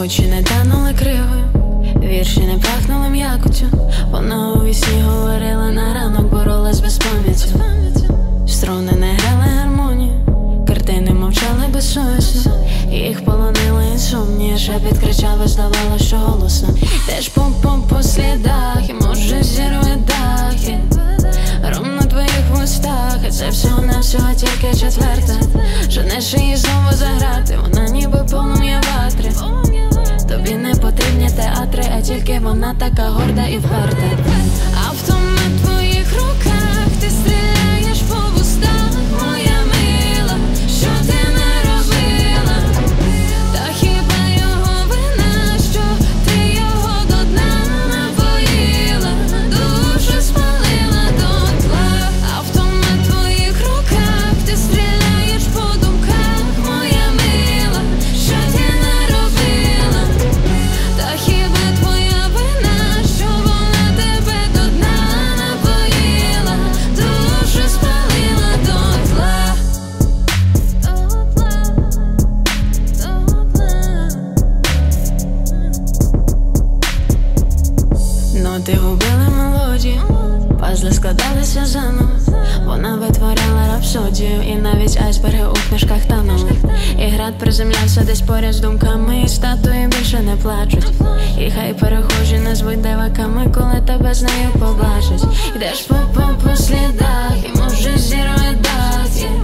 Очі не танули кривою, вірші не пахнули м'якотю. Вона у вісні говорила на ранок, боролась без пам'яті. Струни не грали гармонію, картини мовчали безсовісно. Їх полонила інсомнія, шепіт кричав і здавалося, що голосно. Теж по слідах, і може зірве дахи. Ром на твоїх вустах, і це всього-навсього тільки четверта. Женеш її знову заграти, вона ніби полум'я ватри. Тобі не потрібні театри, а тільки вона така горда і вперта. Автомат в твоїх руках, ти стріляєш по вустах, моя мила, що ти не робила? Та хіба його вина, що ти його до дна напоїла, душу спалила дотла? Автомат в твоїх руках, ти стріляєш по думках, моя мила, що ти не робила? Та хіба твоя вина, що вона тебе до дна напоїла, душу спалила дотла? Ноти губили мелодію, пазли складалися заново. Вона витворяла рапсодію, і навіть айсберги у книжках танули. І град приземлявся десь поряд з думками, і статуї більше не плачуть. І хай перехожі назвуть диваками, коли тебе з нею побачать. Йдеш по слідах, і може зірве дахи.